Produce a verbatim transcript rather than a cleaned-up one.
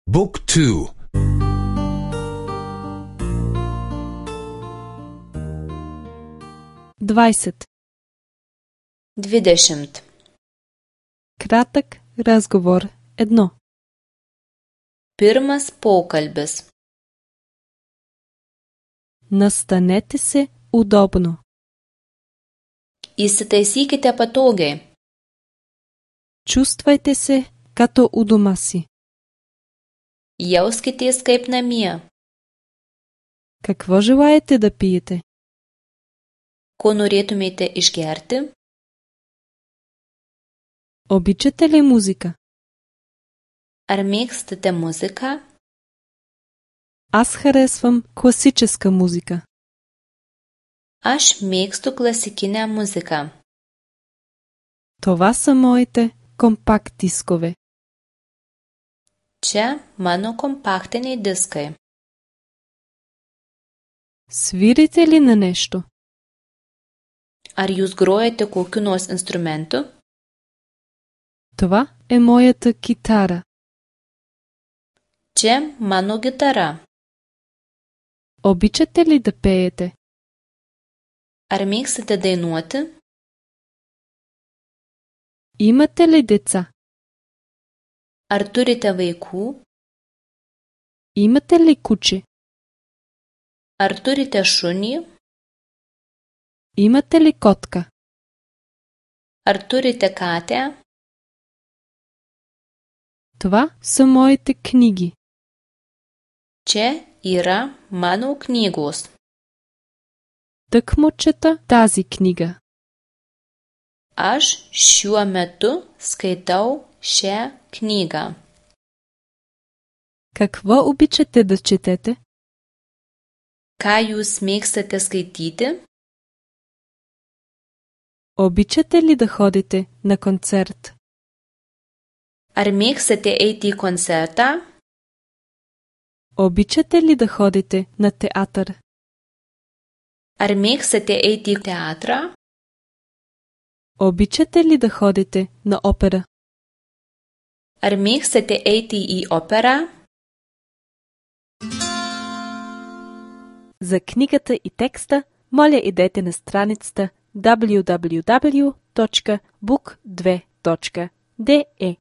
Book two. двайсет. Dvidešimt. Кратък разговор. Едно. Pirmas pokalbis. Настанете се удобно. Įsitaisykite patogiai. Чувствайте се като у дома си. Jauskitės kaip namie. Какво желаете да пиете? Ko norėtumėte išgerti? Обичате ли музика? Ar mėgstate muziką? Аз харесвам класическа музика. Aš mėgstu klasikinę muziką. Това са моите компакт дискове. Čia mano kompaktiniai diskai. Свирите ли на нещо? Ar jūs grojate kokiu nors instrumentu? Това е моята китара. Čia mano gitara. Обичате ли да пеете? Ar mėgstate dainuoti? Имате ли деца? Ar turite vaikų? Имате ли куче? Ar turite šunį? Имате ли котка? Ar turite katę? Това са моите книги. Čia yra mano knygos. Тъкмо чета тази книга. Aš šiuo metu skaitau šią knygą. Какво обичате да четете? Ką jūs mėgstate skaityti? Обичате ли да ходите на концерт? Ar mėgstate eiti į koncertą? Обичате ли да ходите на театър? Ar mėgstate eiti į teatrą? Обичате ли да ходите на опера? Ar mėgstate eiti į operą? За книгата и текста, моля идете на страницата дабълю дабълю дабълю точка бук две точка де е.